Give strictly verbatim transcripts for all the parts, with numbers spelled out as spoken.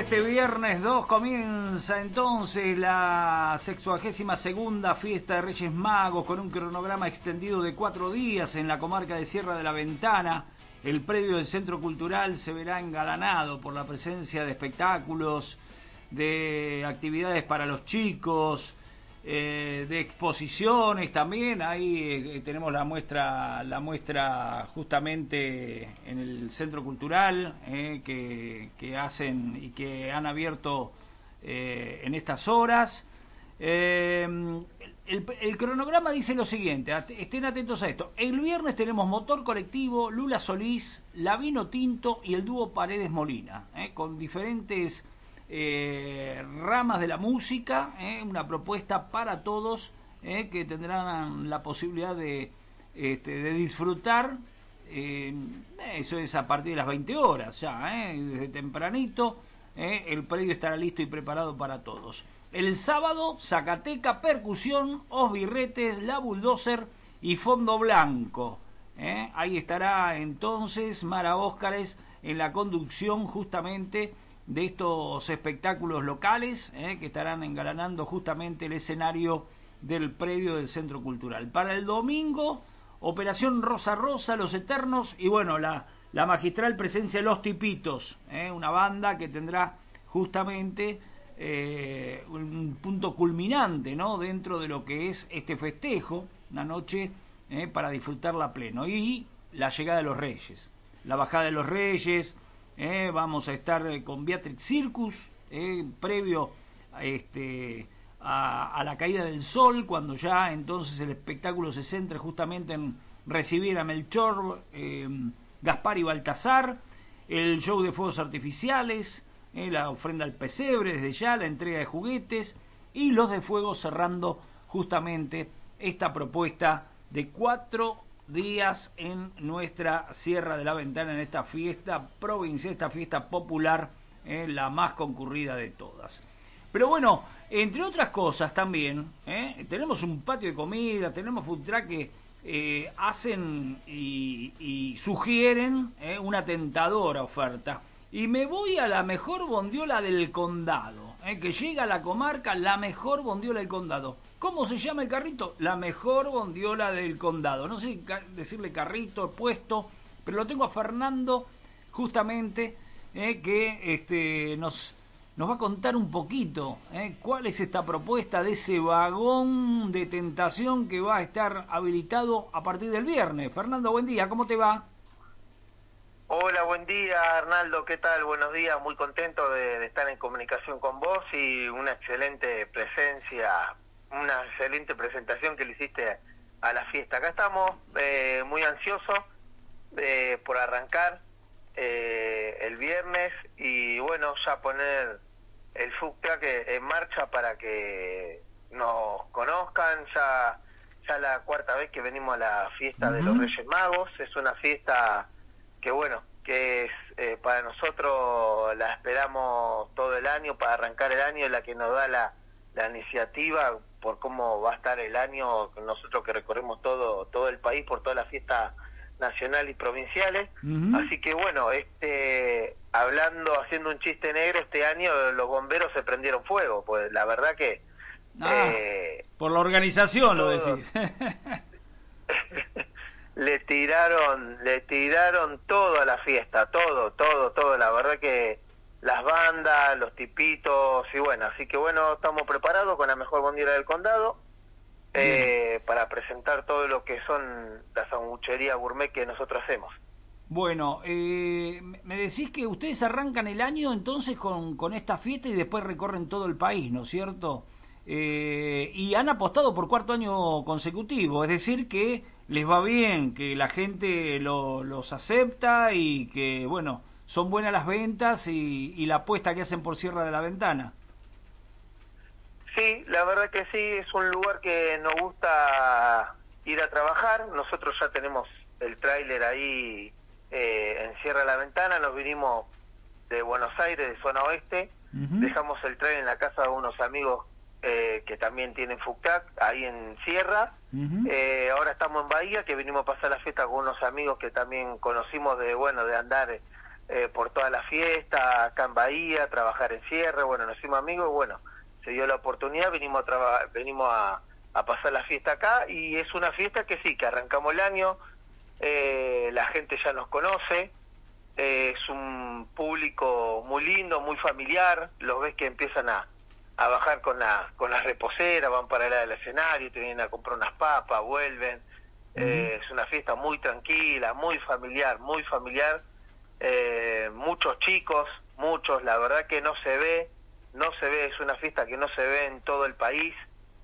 este viernes dos comienza entonces la sexuagésima segunda fiesta de Reyes Magos con un cronograma extendido de cuatro días en la comarca de Sierra de la Ventana. El predio del Centro Cultural se verá engalanado por la presencia de espectáculos, de actividades para los chicos, eh, de exposiciones también. Ahí eh, tenemos la muestra, la muestra justamente en el Centro Cultural eh, que, que hacen y que han abierto eh, en estas horas. Eh, el, el cronograma dice lo siguiente, estén atentos a esto. El viernes tenemos Motor Colectivo, Lula Solís, La Vino Tinto y el dúo Paredes Molina, eh, con diferentes eh, ramas de la música, eh, una propuesta para todos, eh, que tendrán la posibilidad de, este, de disfrutar. Eh, eso es a partir de las veinte horas ya, eh, desde tempranito. Eh, el predio estará listo y preparado para todos. El sábado, Zacateca, Percusión, Os Birretes, La Bulldozer y Fondo Blanco. Eh, ahí estará entonces Mara Óscares en la conducción justamente de estos espectáculos locales, eh, que estarán engalanando justamente el escenario del predio del Centro Cultural. Para el domingo, Operación Rosa Rosa, Los Eternos y bueno, la... la magistral presencia de Los Tipitos, ¿eh? Una banda que tendrá justamente eh, un punto culminante, ¿no?, dentro de lo que es este festejo, una noche eh, para disfrutarla a pleno. Y la llegada de los Reyes, la bajada de los Reyes, eh, vamos a estar con Beatrix Circus, eh, previo a, este, a, a la caída del sol, cuando ya entonces el espectáculo se centra justamente en recibir a Melchor, eh, Gaspar y Baltasar, el show de fuegos artificiales, eh, la ofrenda al pesebre desde ya, la entrega de juguetes y los de fuego cerrando justamente esta propuesta de cuatro días en nuestra Sierra de la Ventana, en esta fiesta provincial, esta fiesta popular, eh, la más concurrida de todas. Pero bueno, entre otras cosas también, eh, tenemos un patio de comida, tenemos food truck que Eh, hacen y, y sugieren eh, una tentadora oferta. Y me voy a la mejor bondiola del condado, eh, que llega a la comarca, la mejor bondiola del condado. ¿Cómo se llama el carrito? La mejor bondiola del condado. No sé ca decirle carrito, puesto, pero lo tengo a Fernando justamente, eh, que este, nos... nos va a contar un poquito ¿eh? cuál es esta propuesta de ese vagón de tentación que va a estar habilitado a partir del viernes. Fernando, buen día, ¿cómo te va? Hola, buen día, Arnaldo, ¿qué tal? Buenos días, muy contento de, de estar en comunicación con vos y una excelente presencia, una excelente presentación que le hiciste a la fiesta. Acá estamos eh, muy ansiosos eh, por arrancar Eh, el viernes y bueno, ya poner el food truck en marcha para que nos conozcan. Ya ya la cuarta vez que venimos a la fiesta uh-huh. de los Reyes Magos. Es una fiesta que bueno, que es eh, para nosotros la esperamos todo el año, para arrancar el año, la que nos da la, la iniciativa por cómo va a estar el año, nosotros que recorremos todo todo el país por toda la fiesta nacional y provinciales. Uh-huh. Así que bueno, este hablando, haciendo un chiste negro, este año los bomberos se prendieron fuego, pues la verdad que ah, eh, por la organización todo, lo decís. le tiraron le tiraron todo a la fiesta, todo, todo, todo, la verdad que las bandas, los tipitos y bueno, así que bueno, estamos preparados con la mejor bondiola del condado. Eh, para presentar todo lo que son las sangucherías gourmet que nosotros hacemos. Bueno, eh, me decís que ustedes arrancan el año entonces con, con esta fiesta y después recorren todo el país, ¿no es cierto? Eh, y han apostado por cuarto año consecutivo, es decir que les va bien, que la gente lo, los acepta y que, bueno, son buenas las ventas y, y la apuesta que hacen por Sierra de la Ventana. Sí, la verdad que sí, es un lugar que nos gusta ir a trabajar. Nosotros ya tenemos el tráiler ahí eh, en Sierra de la Ventana, nos vinimos de Buenos Aires, de zona oeste, uh-huh. dejamos el tráiler en la casa de unos amigos eh, que también tienen food truck ahí en Sierra. Uh-huh. eh, ahora estamos en Bahía, que vinimos a pasar la fiesta con unos amigos que también conocimos de, bueno, de andar eh, por toda la fiesta, acá en Bahía, trabajar en cierre, bueno, nos hicimos amigos, bueno, se dio la oportunidad, venimos a, traba- venimos a, a pasar la fiesta acá, y es una fiesta que sí, que arrancamos el año, eh, la gente ya nos conoce, eh, es un público muy lindo, muy familiar, los ves que empiezan a, a bajar con la con las reposeras, van para allá del escenario, te vienen a comprar unas papas, vuelven, eh, es una fiesta muy tranquila, muy familiar, muy familiar, eh, muchos chicos, muchos, la verdad que no se ve, no se ve, es una fiesta que no se ve en todo el país,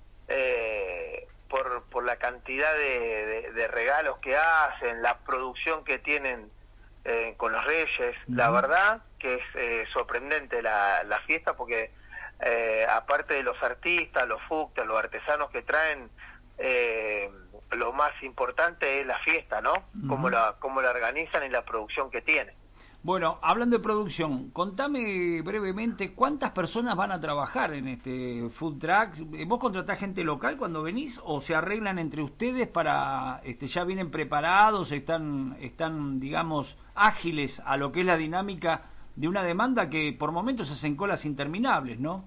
eh, por, por la cantidad de, de, de regalos que hacen, la producción que tienen eh, con los Reyes, uh-huh. La verdad que es eh, sorprendente la, la fiesta porque eh, aparte de los artistas, los fuctas, los artesanos que traen, eh, lo más importante es la fiesta, ¿no? Uh-huh. Cómo la, cómo la organizan y la producción que tienen. Bueno, hablando de producción, contame brevemente cuántas personas van a trabajar en este food truck. ¿Vos contratás gente local cuando venís o se arreglan entre ustedes para, este, ya vienen preparados, están, están, digamos, ágiles a lo que es la dinámica de una demanda que por momentos hacen colas interminables, ¿no?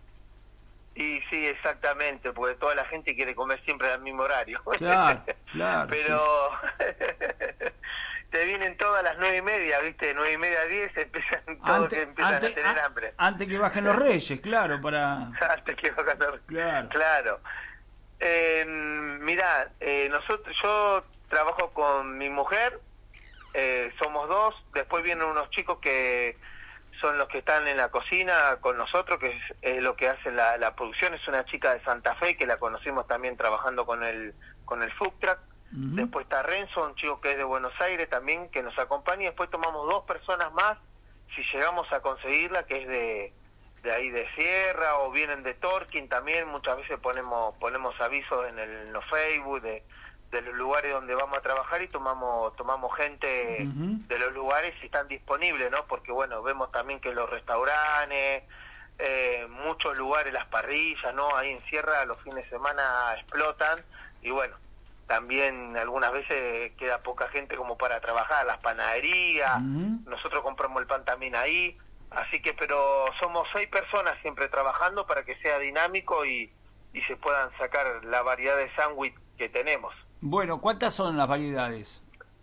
Y sí, exactamente, porque toda la gente quiere comer siempre al mismo horario. Claro, claro. Pero sí. Te vienen todas las nueve y media, ¿viste? Nueve y media a diez, empiezan todos antes, que empiezan antes, a tener a, hambre. Antes que bajen los Reyes, claro, para... Antes que bajen los Reyes, claro. claro. Eh, mirá, eh, nosotros, yo trabajo con mi mujer, eh, somos dos, después vienen unos chicos que son los que están en la cocina con nosotros, que es, es lo que hace la, la producción, es una chica de Santa Fe que la conocimos también trabajando con el, con el food truck. Uh-huh. Después está Renzo, un chico que es de Buenos Aires también, que nos acompaña, y después tomamos dos personas más, si llegamos a conseguirla, que es de, de ahí de Sierra, o vienen de Torquín también, muchas veces ponemos ponemos avisos en el en los Facebook de, de los lugares donde vamos a trabajar y tomamos tomamos gente uh-huh. de los lugares si están disponibles, ¿no? Porque bueno, vemos también que los restaurantes, eh, muchos lugares, las parrillas, ¿no? Ahí en Sierra los fines de semana explotan, y bueno, también algunas veces queda poca gente como para trabajar, las panaderías, uh-huh. Nosotros compramos el pan también ahí, así que, pero somos seis personas siempre trabajando para que sea dinámico y, y se puedan sacar la variedad de sándwich que tenemos. Bueno, ¿cuántas son las variedades?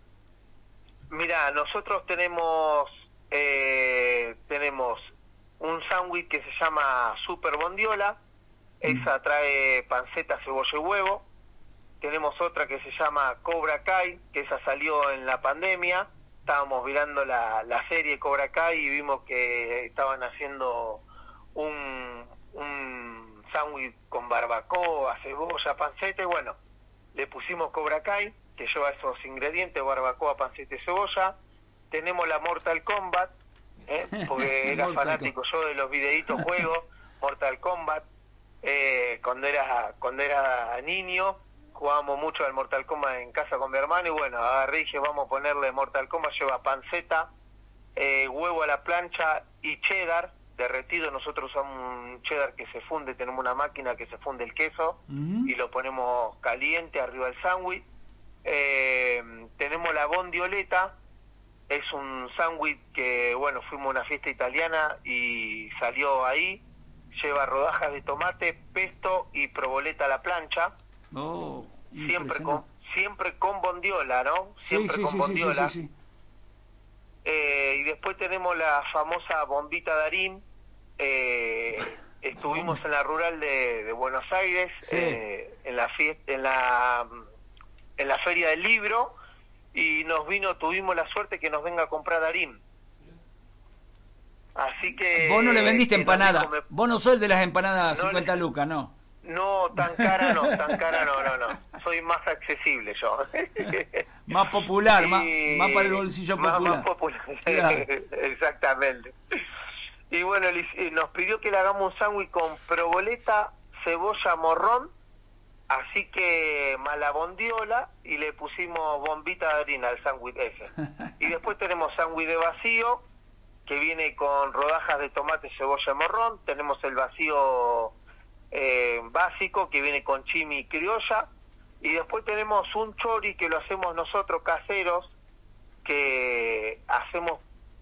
Mira, nosotros tenemos, eh, tenemos un sándwich que se llama Super Bondiola, uh-huh. Esa trae panceta, cebolla y huevo. Tenemos otra que se llama Cobra Kai, que esa salió en la pandemia. Estábamos mirando la, la serie Cobra Kai y vimos que estaban haciendo un, un sándwich con barbacoa, cebolla, panceta, y bueno, le pusimos Cobra Kai, que lleva esos ingredientes, barbacoa, panceta y cebolla. Tenemos la Mortal Kombat, ¿eh? Porque era fanático yo de los videitos juegos, Mortal Kombat. Eh, cuando era cuando era niño jugábamos mucho al Mortal Kombat en casa con mi hermano, y bueno, agarré y dije, vamos a ponerle Mortal Kombat, lleva panceta, eh, huevo a la plancha y cheddar derretido. Nosotros usamos un cheddar que se funde, tenemos una máquina que se funde el queso, uh-huh. Y lo ponemos caliente arriba del sándwich. Eh, tenemos la bondioleta, es un sándwich que, bueno, fuimos a una fiesta italiana y salió ahí, lleva rodajas de tomate, pesto y provoleta a la plancha. Oh, siempre con siempre con bondiola, ¿no? Siempre sí, sí, con sí, bondiola. Sí, sí, sí. Eh, y después tenemos la famosa bombita Darín. Eh, estuvimos en la rural de, de Buenos Aires, sí. eh, en la fiesta, en la en la feria del libro, y nos vino, tuvimos la suerte que nos venga a comprar Darín. Así que vos no le vendiste empanada, dijo, me... vos no sos el de las empanadas no cincuenta le... lucas, no. No, tan cara no, tan cara no, no, no. Soy más accesible yo. Más popular, y... más, más para el bolsillo más, popular. Más popular, claro. Exactamente. Y bueno, nos pidió que le hagamos un sándwich con proboleta, cebolla, morrón, así que malabondiola, y le pusimos bombita de harina al sándwich ese. Y después tenemos sándwich de vacío, que viene con rodajas de tomate, cebolla y morrón. Tenemos el vacío eh, básico, que viene con chimi y criolla. Y después tenemos un chori que lo hacemos nosotros caseros, que hacemos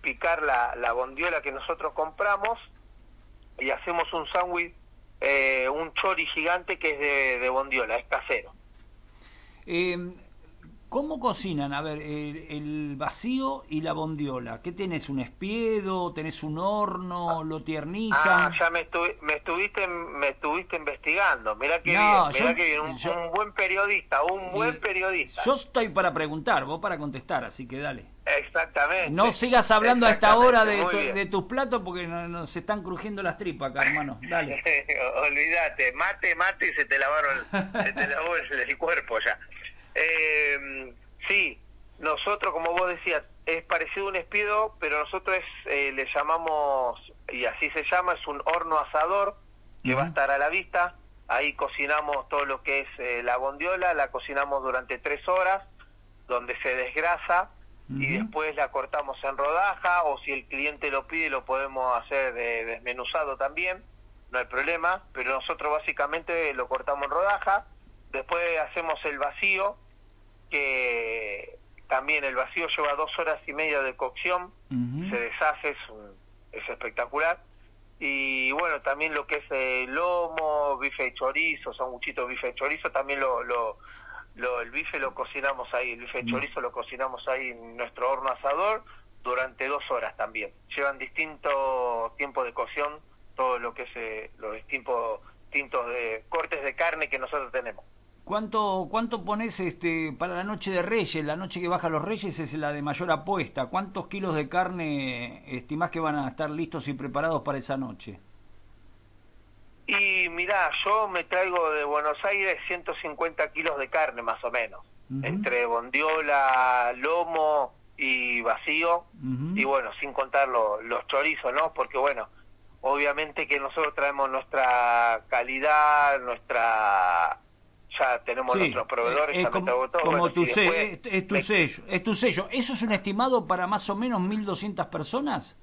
picar la, la bondiola que nosotros compramos y hacemos un sándwich, eh, un chori gigante que es de, de bondiola, es casero. Eh, ¿Cómo cocinan? A ver, el, el vacío y la bondiola. ¿Qué tenés? ¿Un espiedo? ¿Tenés un horno? ¿Lo tiernizan? Ah, ya me, estu me estuviste me estuviste investigando. Mirá que No, bien, mirá yo, que bien. Un, yo, un buen periodista, un buen eh, periodista. Yo estoy para preguntar, vos para contestar, así que dale. Exactamente. No sigas hablando a esta hora de, tu, de tus platos porque nos no, se están crujiendo las tripas acá, hermano. Dale. Olvídate, mate, mate y se te lavaron, se te lavó el, el cuerpo ya. Eh, sí, nosotros, como vos decías, es parecido a un espiedo, pero nosotros eh, le llamamos, y así se llama, es un horno asador que uh-huh. va a estar a la vista. Ahí cocinamos todo lo que es eh, la bondiola, la cocinamos durante tres horas, donde se desgrasa, uh-huh. y después la cortamos en rodaja, o si el cliente lo pide lo podemos hacer de desmenuzado también, no hay problema, pero nosotros básicamente lo cortamos en rodaja. Después hacemos el vacío, que también el vacío lleva dos horas y media de cocción, uh-huh. se deshace, es, un, es espectacular. Y bueno, también lo que es el lomo, bife de chorizo, sanguchito bife de chorizo, también lo, lo, lo el bife lo cocinamos ahí, el bife de chorizo lo cocinamos ahí en nuestro horno asador durante dos horas también. Llevan distintos tiempos de cocción, todo lo que es eh, los distintos, distintos de cortes de carne que nosotros tenemos. ¿Cuánto cuánto pones este para la noche de Reyes? La noche que baja los Reyes es la de mayor apuesta. ¿Cuántos kilos de carne estimás que van a estar listos y preparados para esa noche? Y mirá, yo me traigo de Buenos Aires ciento cincuenta kilos de carne más o menos, uh-huh. entre bondiola, lomo y vacío, uh-huh. y bueno, sin contar lo, los chorizos, ¿no? Porque bueno, obviamente que nosotros traemos nuestra calidad, nuestra... ya tenemos sí, nuestros proveedores, es, ya como, todo, como bueno, tu si sello, después, es, es tu me... sello, es tu sello. ¿Eso es un estimado para más o menos mil doscientas personas?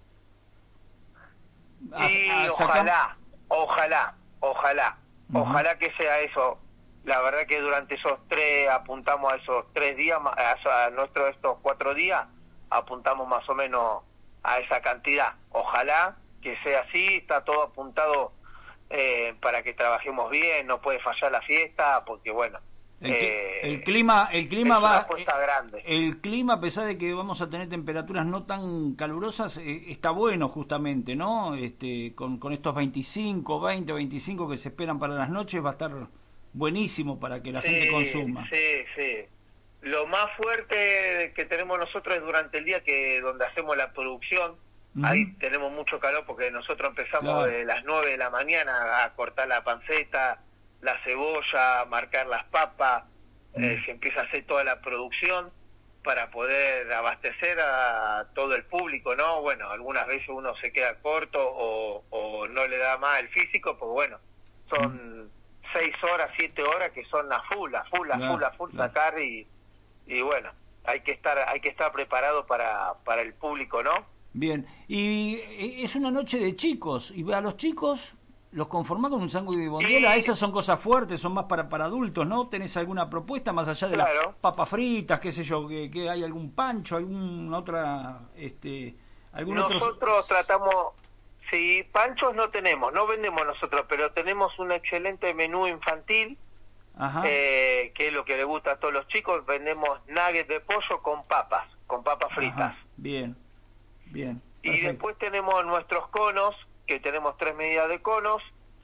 Y a, a, ojalá, ojalá, ojalá, uh-huh. ojalá que sea eso. La verdad que durante esos tres, apuntamos a esos tres días, a, a nuestros estos cuatro días, apuntamos más o menos a esa cantidad. Ojalá que sea así, está todo apuntado eh, para que trabajemos bien, no puede fallar la fiesta, porque bueno, el, eh, el clima, el clima es va, una apuesta eh, grande. El clima, a pesar de que vamos a tener temperaturas no tan calurosas, eh, está bueno justamente, ¿no? Este, con, con estos veinticinco, veinte, veinticinco que se esperan para las noches, va a estar buenísimo para que la sí, gente consuma. Sí, sí. Lo más fuerte que tenemos nosotros es durante el día, que donde hacemos la producción. Uh-huh. Ahí tenemos mucho calor porque nosotros empezamos claro. de las nueve de la mañana a cortar la panceta, la cebolla, marcar las papas, uh-huh. eh, se empieza a hacer toda la producción para poder abastecer a todo el público, ¿no? Bueno, algunas veces uno se queda corto o, o no le da más el físico, pues bueno, son uh-huh. seis horas, siete horas que son la full, la full, la claro, full, la full claro. sacar y, y bueno, hay que estar, hay que estar preparado para, para el público, ¿no? Bien, y es una noche de chicos, y a los chicos los conformás con un sándwich de bondiola, y... esas son cosas fuertes, son más para, para adultos, ¿no? ¿Tenés alguna propuesta más allá de claro. las papas fritas, qué sé yo, que, que hay algún pancho, alguna otra, este, algún Nosotros otro... tratamos, sí, panchos no tenemos, no vendemos nosotros, pero tenemos un excelente menú infantil, Ajá. Eh, que es lo que le gusta a todos los chicos. Vendemos nuggets de pollo con papas, con papas fritas. Ajá. Bien. Bien, y después tenemos nuestros conos, que tenemos tres medidas de conos.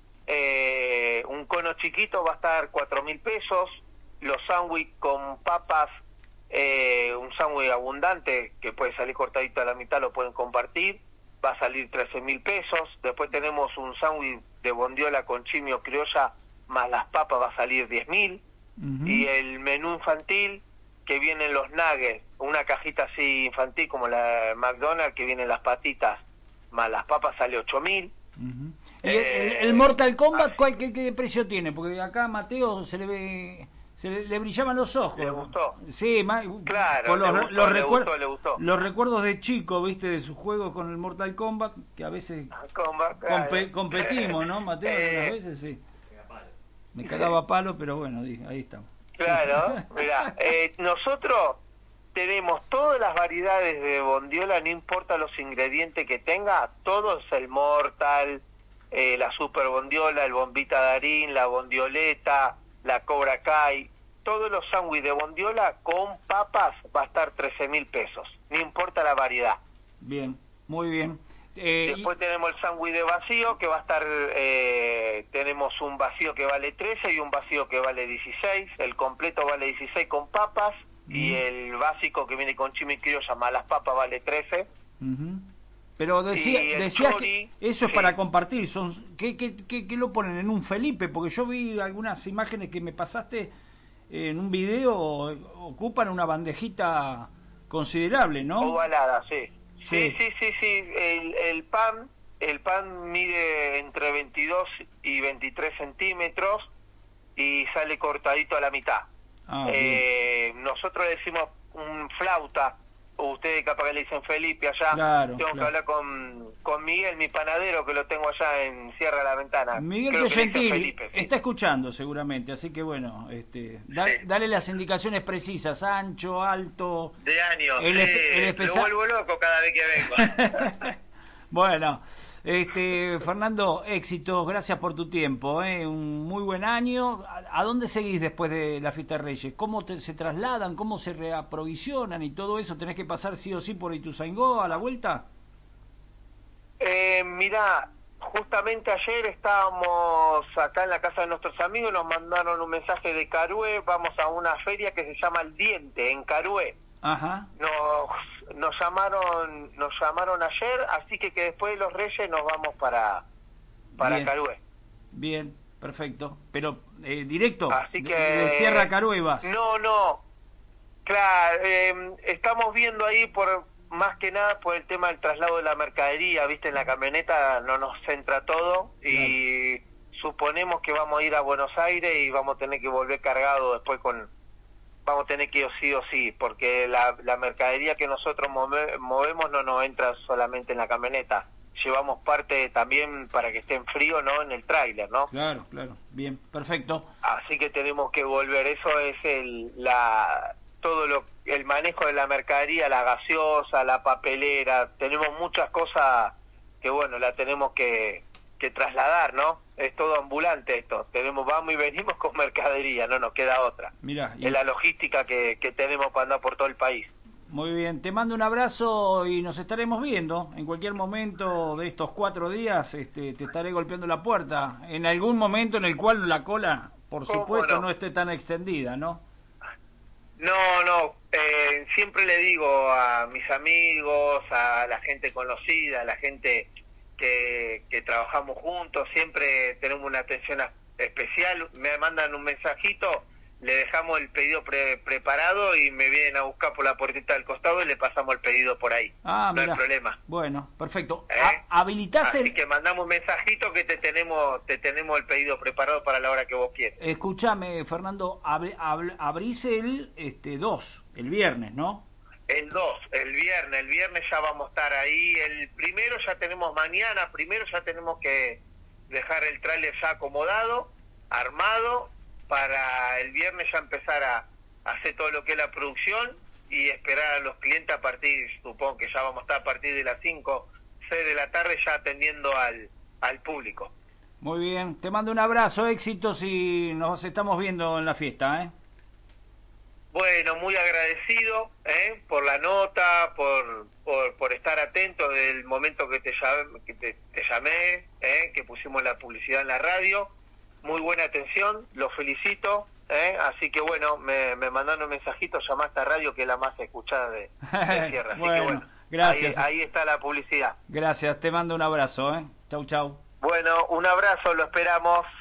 Eh, un cono chiquito va a estar cuatro mil pesos. Los sándwiches con papas, eh, un sándwich abundante que puede salir cortadito a la mitad, lo pueden compartir, va a salir trece mil pesos. Después tenemos un sándwich de bondiola con chimio criolla más las papas, va a salir diez mil. Uh-huh. Y el menú infantil, que vienen los nuggets, una cajita así infantil como la de McDonald's, que vienen las patitas más las papas, sale ocho mil. Uh-huh. ¿Y eh, el, el Mortal Kombat cuál, qué, qué precio tiene? Porque acá a Mateo se le ve, se le, le brillaban los ojos. ¿Le gustó? Sí, ma, claro, por los, le gustó, los, le recuer gustó, le gustó. Los recuerdos de chico, viste, de sus juegos con el Mortal Kombat, que a veces Combat, compe claro. competimos, ¿no, Mateo? Eh, Algunas veces sí. Me cagaba a palo, pero bueno, ahí estamos. Claro, mirá, eh, nosotros tenemos todas las variedades de bondiola, no importa los ingredientes que tenga, todo es el Mortal, eh, la Super Bondiola, el Bombita Darín, la Bondioleta, la Cobra Kai, todos los sándwiches de bondiola con papas va a estar trece mil pesos, no importa la variedad. Bien, muy bien. Eh, Después y... tenemos el sándwich de vacío, que va a estar, eh, tenemos un vacío que vale trece y un vacío que vale dieciséis, el completo vale dieciséis con papas, mm. y el básico que viene con chimichurri más las papas vale trece. Uh-huh. Pero decía, decías chori, que eso es sí. para compartir, son ¿qué, qué, qué, ¿qué lo ponen en un Felipe? Porque yo vi algunas imágenes que me pasaste en un video, ocupan una bandejita considerable, ¿no? Ovalada, sí. Sí, sí, sí, sí, sí. El, el pan, el pan mide entre veintidós y veintitrés centímetros y sale cortadito a la mitad. Ah, eh, nosotros le decimos un flauta, o ustedes capaz que le dicen Felipe allá. Claro, tengo claro. que hablar con, con Miguel, mi panadero, que lo tengo allá en Sierra de la Ventana. Miguel Piagentili sí. está escuchando seguramente, así que bueno, este, da, sí. dale las indicaciones precisas, ancho, alto. De años, el, sí, el especial... lo vuelvo loco cada vez que vengo. Bueno, este, Fernando, éxitos, gracias por tu tiempo, ¿eh? Un muy buen año. ¿A, a dónde seguís después de la fiesta de Reyes? ¿Cómo te, se trasladan? ¿Cómo se reaprovisionan y todo eso? ¿Tenés que pasar sí o sí por Ituzaingó a la vuelta? Eh, mirá, justamente ayer estábamos acá en la casa de nuestros amigos, nos mandaron un mensaje de Carué, vamos a una feria que se llama El Diente, en Carué. Ajá. Nos, nos llamaron nos llamaron ayer, así que, que después de los Reyes nos vamos para para Bien. Carué. Bien, perfecto. Pero eh, directo, así que, de, de Sierra a Carué vas. No, no, claro, eh, estamos viendo ahí por más que nada por el tema del traslado de la mercadería, viste, en la camioneta no nos entra todo y claro. Suponemos que vamos a ir a Buenos Aires y vamos a tener que volver cargado después con... Vamos a tener que ir sí o sí, porque la, la mercadería que nosotros move, movemos no nos entra solamente en la camioneta. Llevamos parte también para que esté en frío, ¿no? En el tráiler, ¿no? Claro, claro. Bien, perfecto. Así que tenemos que volver. Eso es el la todo lo el manejo de la mercadería, la gaseosa, la papelera. Tenemos muchas cosas que, bueno, la tenemos que, que trasladar, ¿no? Es todo ambulante esto, tenemos vamos y venimos con mercadería, no nos queda otra. Mirá, y... es la logística que, que tenemos para andar por todo el país. Muy bien, te mando un abrazo y nos estaremos viendo en cualquier momento de estos cuatro días. Este, te estaré golpeando la puerta en algún momento en el cual la cola, por supuesto, no? no esté tan extendida, ¿no? No, no, eh, siempre le digo a mis amigos, a la gente conocida, a la gente Que, que trabajamos juntos, siempre tenemos una atención especial, me mandan un mensajito, le dejamos el pedido pre preparado y me vienen a buscar por la puertita del costado y le pasamos el pedido por ahí. Ah, no mirá. hay problema. Bueno, perfecto. ¿Eh? ¿Habilitás Así el... que mandamos un mensajito que te tenemos te tenemos el pedido preparado para la hora que vos quieras. Escúchame, Fernando, ab ab abrís el este, dos, el viernes, ¿no? El dos, el viernes, el viernes ya vamos a estar ahí, el primero ya tenemos mañana, primero ya tenemos que dejar el tráiler ya acomodado, armado, para el viernes ya empezar a, a hacer todo lo que es la producción y esperar a los clientes a partir, supongo que ya vamos a estar a partir de las cinco, seis de la tarde ya atendiendo al, al público. Muy bien, te mando un abrazo, éxitos y nos estamos viendo en la fiesta, ¿eh? Bueno, muy agradecido ¿eh? por la nota, por, por por estar atento desde el momento que te llamé, que te, te llamé ¿eh? que pusimos la publicidad en la radio. Muy buena atención, los felicito. ¿eh? Así que bueno, me, me mandaron un mensajito, llamaste a radio, que es la más escuchada de, de Sierra. Así bueno, que bueno, gracias. Ahí, ahí está la publicidad. Gracias, te mando un abrazo. ¿eh? Chau, chau. Bueno, un abrazo, lo esperamos.